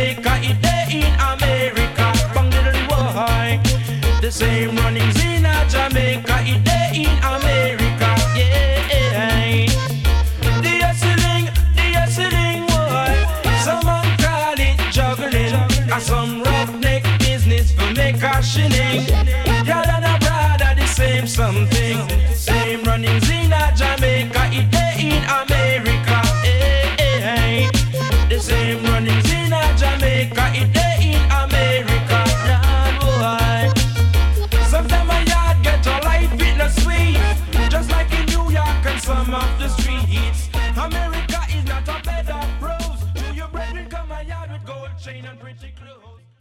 Jamaica, it day in America. Bang diddly boy. The same runnings in Jamaica, it day in America. Yeah. The hustling, boy. Someone call it juggling, and some roughneck business for make a shilling. Y'all and a brother the same something. Same runnings in Jamaica, it day in America. The same runnings in Jamaica, it day in America. Nah, boy. Sometimes my yard get a life with no sweet, just like in New York and some of the streets. America is not a bed of rose. Do your brethren come my yard with gold chain and pretty clothes?